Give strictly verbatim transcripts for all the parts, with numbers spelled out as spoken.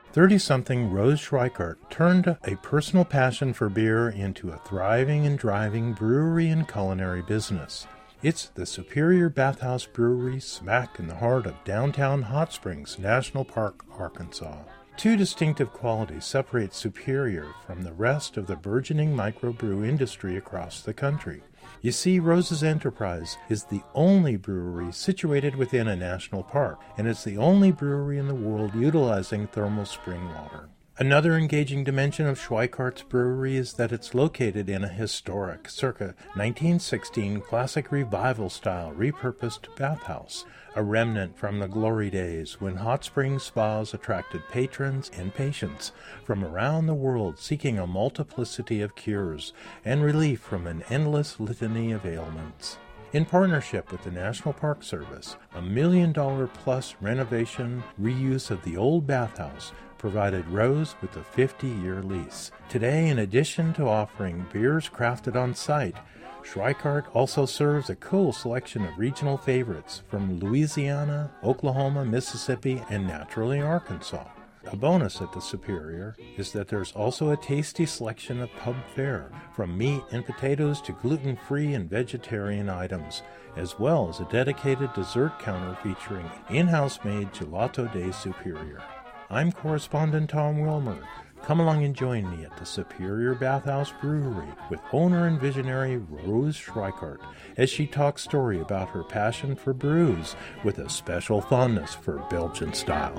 thirty-something Rose Schweikart turned a personal passion for beer into a thriving and driving brewery and culinary business. It's the Superior Bathhouse Brewery smack in the heart of downtown Hot Springs National Park, Arkansas. Two distinctive qualities separate Superior from the rest of the burgeoning microbrew industry across the country. You see, Rose's enterprise is the only brewery situated within a national park, and it's the only brewery in the world utilizing thermal spring water. Another engaging dimension of Schweikart's brewery is that it's located in a historic, circa nineteen sixteen classic revival-style repurposed bathhouse, a remnant from the glory days when hot spring spas attracted patrons and patients from around the world seeking a multiplicity of cures and relief from an endless litany of ailments. In partnership with the National Park Service, a million-dollar-plus renovation reuse of the old bathhouse provided Rose with a fifty-year lease. Today, in addition to offering beers crafted on site, Schweikart also serves a cool selection of regional favorites from Louisiana, Oklahoma, Mississippi, and naturally Arkansas. A bonus at the Superior is that there's also a tasty selection of pub fare, from meat and potatoes to gluten-free and vegetarian items, as well as a dedicated dessert counter featuring in-house made Gelato de Superior. I'm correspondent Tom Wilmer. Come along and join me at the Superior Bathhouse Brewery with owner and visionary Rose Schweikart as she talks story about her passion for brews with a special fondness for Belgian style.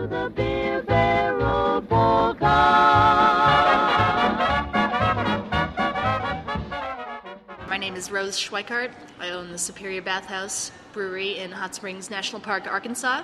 My name is Rose Schweikart. I own the Superior Bathhouse Brewery in Hot Springs National Park, Arkansas.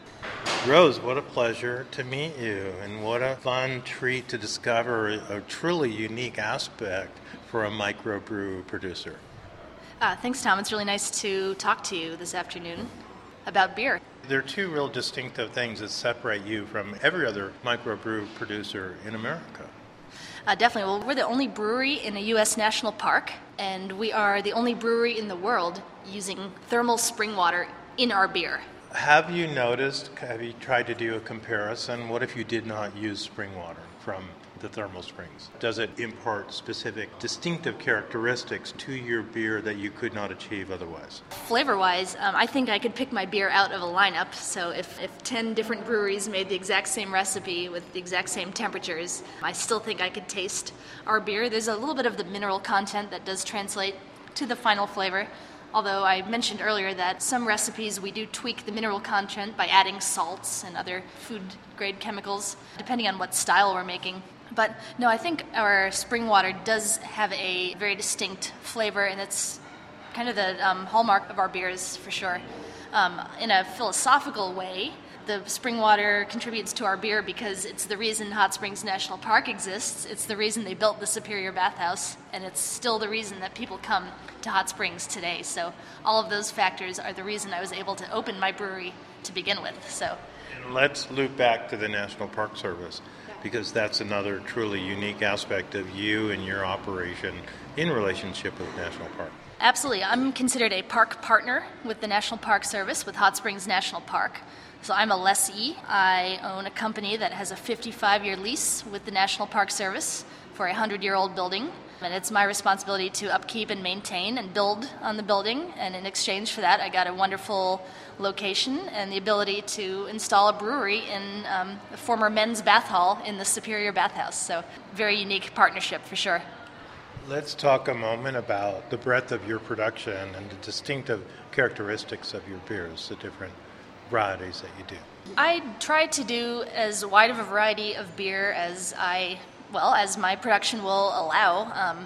Rose, what a pleasure to meet you, and what a fun treat to discover a truly unique aspect for a microbrew producer. Uh, thanks, Tom. It's really nice to talk to you this afternoon about beer. There are two real distinctive things that separate you from every other microbrew producer in America. Uh, definitely. Well, we're the only brewery in a U S national park, and we are the only brewery in the world using thermal spring water in our beer. Have you noticed, have you tried to do a comparison? What if you did not use spring water from the thermal springs? Does it impart specific distinctive characteristics to your beer that you could not achieve otherwise? Flavor-wise, um, I think I could pick my beer out of a lineup. So if, if ten different breweries made the exact same recipe with the exact same temperatures, I still think I could taste our beer. There's a little bit of the mineral content that does translate to the final flavor. Although I mentioned earlier that some recipes we do tweak the mineral content by adding salts and other food-grade chemicals, depending on what style we're making. But no, I think our spring water does have a very distinct flavor, and it's kind of the um, hallmark of our beers for sure. Um, in a philosophical way, the spring water contributes to our beer because it's the reason Hot Springs National Park exists. It's the reason they built the Superior Bathhouse, and it's still the reason that people come to Hot Springs today. So all of those factors are the reason I was able to open my brewery to begin with. So and let's loop back to the National Park Service, because that's another truly unique aspect of you and your operation in relationship with National Park. Absolutely. I'm considered a park partner with the National Park Service with Hot Springs National Park. So I'm a lessee. I own a company that has a fifty-five-year lease with the National Park Service for a one hundred-year-old building. And it's my responsibility to upkeep and maintain and build on the building. And in exchange for that, I got a wonderful location and the ability to install a brewery in um, a former men's bath hall in the Superior Bathhouse. So very unique partnership for sure. Let's talk a moment about the breadth of your production and the distinctive characteristics of your beers, the different varieties that you do. I try to do as wide of a variety of beer as I, well, as my production will allow. Um,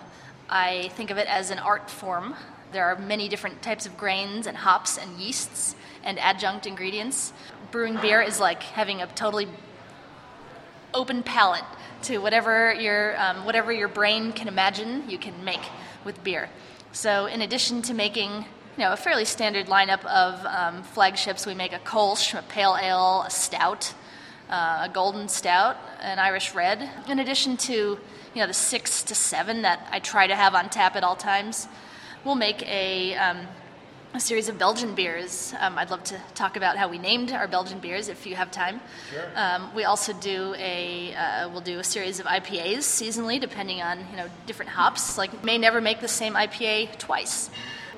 I think of it as an art form. There are many different types of grains and hops and yeasts and adjunct ingredients. Brewing beer is like having a totally open palate to whatever your um, whatever your brain can imagine, you can make with beer. So in addition to making you know, a fairly standard lineup of um, flagships, we make a Kolsch, a pale ale, a stout, uh, a golden stout, an Irish red. In addition to you know the six to seven that I try to have on tap at all times, we'll make a um, a series of Belgian beers. Um, I'd love to talk about how we named our Belgian beers if you have time. Sure. Um, we also do a uh, we'll do a series of I P As seasonally, depending on you know different hops. Like may never make the same I P A twice.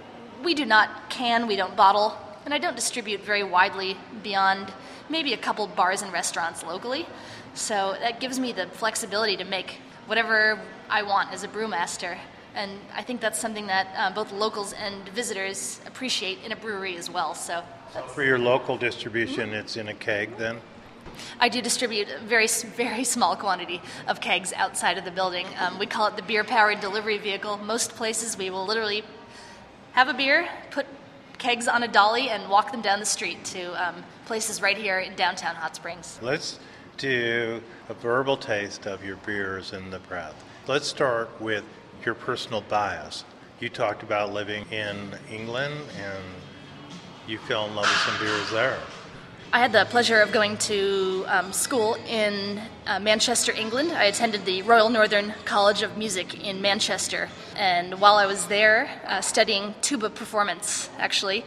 We do not can, we don't bottle, and I don't distribute very widely beyond maybe a couple bars and restaurants locally. So that gives me the flexibility to make whatever I want as a brewmaster. And I think that's something that uh, both locals and visitors appreciate in a brewery as well. So, So for your local distribution, it's in a keg then? I do distribute a very, very small quantity of kegs outside of the building. Um, we call it the beer-powered delivery vehicle. Most places we will literally have a beer, put kegs on a dolly, and walk them down the street to um, places right here in downtown Hot Springs. Let's do a verbal taste of your beers in the breath. Let's start with your personal bias. You talked about living in England and you fell in love with some beers there. I had the pleasure of going to um, school in uh, Manchester, England. I attended the Royal Northern College of Music in Manchester. And while I was there uh, studying tuba performance, actually,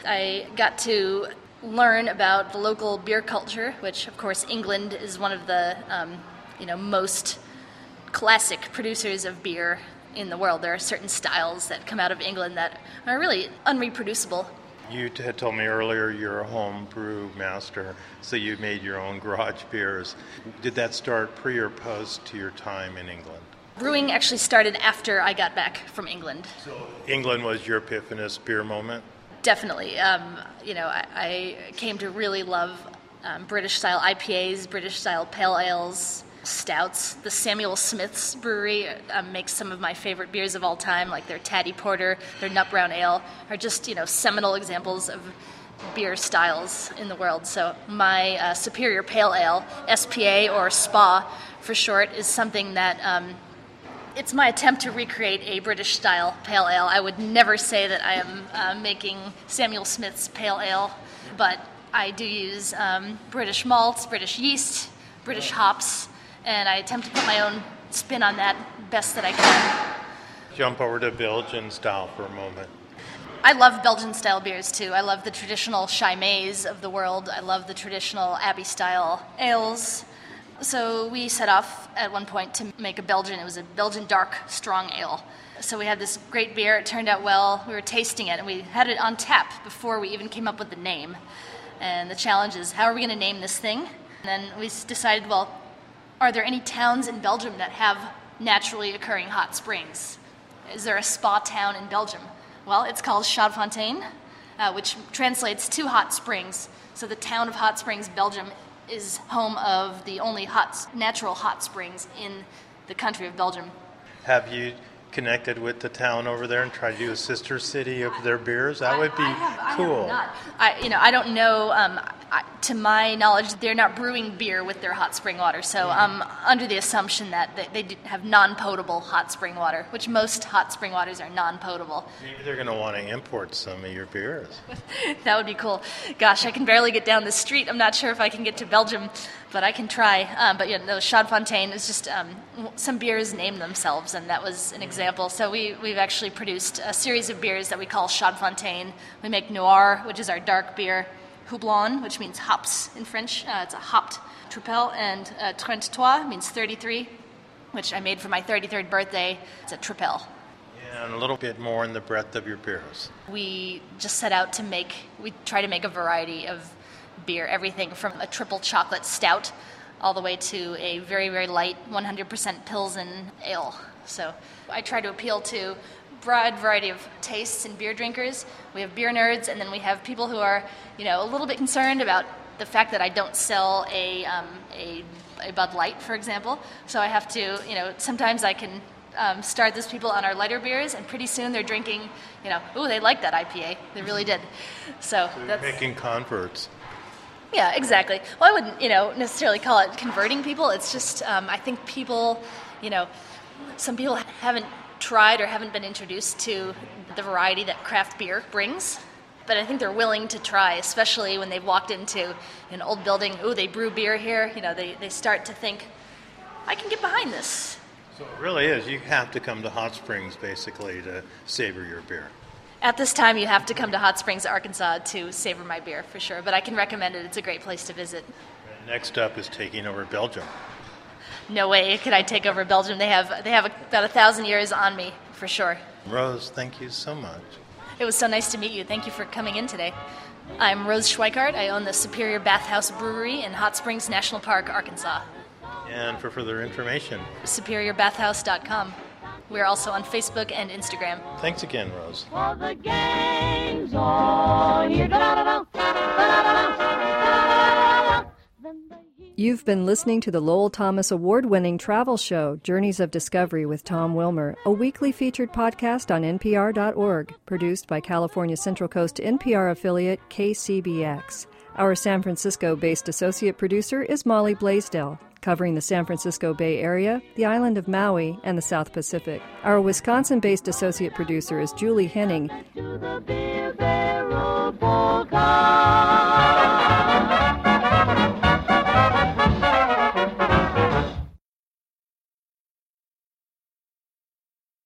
I got to learn about the local beer culture, which, of course, England is one of the um, you know most classic producers of beer in the world. There are certain styles that come out of England that are really unreproducible. You had told me earlier you're a home brew master, so you made your own garage beers. Did that start pre or post to your time in England? Brewing actually started after I got back from England. So England was your epiphanous beer moment? Definitely. Um, you know, I, I came to really love um, British-style I P As, British-style pale ales, stouts. The Samuel Smith's brewery um, makes some of my favorite beers of all time, like their Taddy Porter, their Nut Brown Ale, are just, you know, seminal examples of beer styles in the world. So my uh, Superior Pale Ale, S P A or S P A for short, is something that um, it's my attempt to recreate a British-style pale ale. I would never say that I am uh, making Samuel Smith's pale ale, but I do use um, British malts, British yeast, British hops, and I attempt to put my own spin on that best that I can. Jump over to Belgian style for a moment. I love Belgian-style beers, too. I love the traditional Chimay of the world. I love the traditional Abbey-style ales. So we set off at one point to make a Belgian. It was a Belgian dark, strong ale. So we had this great beer. It turned out well. We were tasting it, and we had it on tap before we even came up with the name. And the challenge is, how are we going to name this thing? And then we decided, well, are there any towns in Belgium that have naturally occurring hot springs? Is there a spa town in Belgium? Well, it's called Chaudfontaine, uh, which translates to hot springs. So the town of Hot Springs, Belgium, is home of the only hot, natural hot springs in the country of Belgium. Have you connected with the town over there and tried to do a sister city of their beers? That would be I have, cool. I have not. I, you know, I don't know. Um, I, to my knowledge, they're not brewing beer with their hot spring water. So I'm under the assumption that they, they have non-potable hot spring water, which most hot spring waters are non-potable. Maybe they're going to want to import some of your beers. That would be cool. Gosh, I can barely get down the street. I'm not sure if I can get to Belgium, but I can try. Um, but yeah, no, Chaudfontaine is just um, some beers name themselves, and that was an example. So we, we've actually produced a series of beers that we call Chaudfontaine. We make Noir, which is our dark beer, Houblon, which means hops in French. Uh, it's a hopped tripel, and uh, trente-trois means thirty-three, which I made for my thirty-third birthday. It's a tripel. Yeah, and a little bit more in the breadth of your beers. We just set out to make, we try to make a variety of beer, everything from a triple chocolate stout all the way to a very, very light one hundred percent Pilsen ale. So I try to appeal to broad variety of tastes and beer drinkers. We have beer nerds, and then we have people who are, you know, a little bit concerned about the fact that I don't sell a um, a, a Bud Light, for example. So I have to, you know, sometimes I can um, start those people on our lighter beers, and pretty soon they're drinking, you know, ooh, they like that I P A. They really did. So, So you're that's making converts. Yeah, exactly. Well, I wouldn't, you know, necessarily call it converting people. It's just, um, I think people, you know, some people haven't tried or haven't been introduced to the variety that craft beer brings. But I think they're willing to try, especially when they've walked into an old building. Ooh, they brew beer here. You know, they, they start to think, I can get behind this. So it really is. You have to come to Hot Springs, basically, to savor your beer. At this time, you have to come to Hot Springs, Arkansas to savor my beer, for sure. But I can recommend it. It's a great place to visit. Next up is taking over Belgium. No way could I take over Belgium. They have they have about a thousand years on me, for sure. Rose, thank you so much. It was so nice to meet you. Thank you for coming in today. I'm Rose Schweikart. I own the Superior Bathhouse Brewery in Hot Springs National Park, Arkansas. And for further information, superior bathhouse dot com. We're also on Facebook and Instagram. Thanks again, Rose. For the gang's on here. You've been listening to the Lowell Thomas Award-winning travel show, Journeys of Discovery with Tom Wilmer, a weekly featured podcast on N P R dot org, produced by California Central Coast N P R affiliate K C B X. Our San Francisco-based associate producer is Molly Blaisdell, covering the San Francisco Bay Area, the island of Maui, and the South Pacific. Our Wisconsin-based associate producer is Julie Henning. To the beer barrel polka.